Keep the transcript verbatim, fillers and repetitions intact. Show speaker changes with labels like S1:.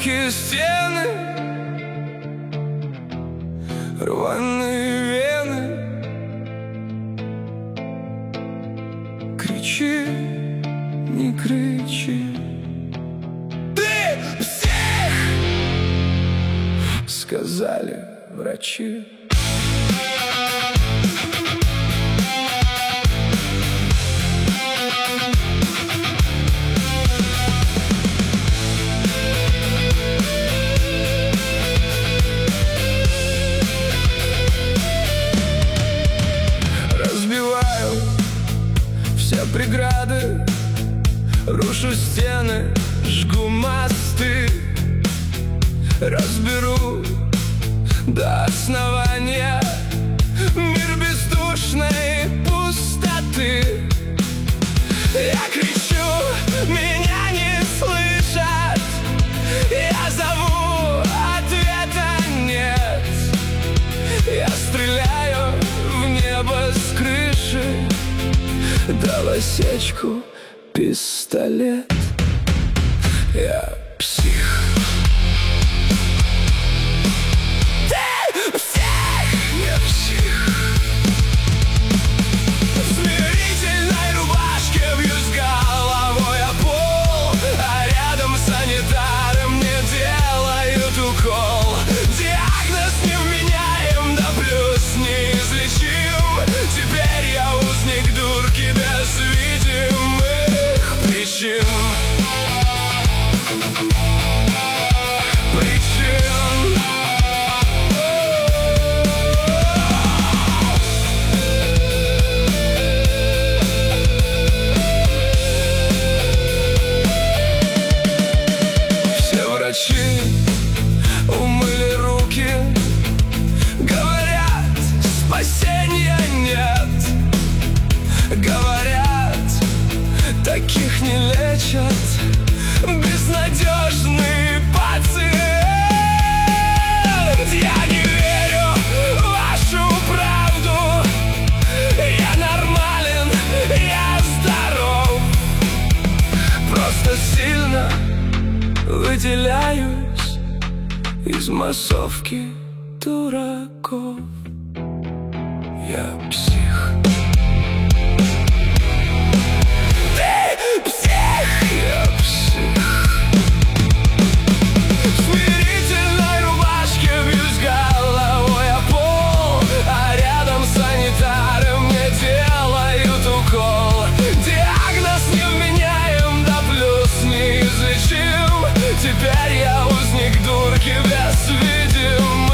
S1: Высокие стены, рваные вены. Кричи, не кричи. Ты псих, сказали врачи. Все преграды, рушу стены, жгу мосты, разберу до основания мир бездушной пустоты. Я кричу, меня не слышат, я зову, ответа нет. Я стреляю в небо с крыши, дал осечку пистолет. Я псих. Ты псих! Я псих. В смирительной рубашке бьюсь головой о пол, а рядом санитары мне делают укол. Диагноз невменяем, да плюс неизлечим. Теперь я узник дурки без видимых причин. Причин. Все врачи умыли руки, говорят, спасения нет. Говорят, таких не лечат, безнадежный пациент. Я не верю в вашу правду, я нормален, я здоров. Просто сильно выделяюсь из массовки дураков. Я псих. Теперь я узник дурки без видимых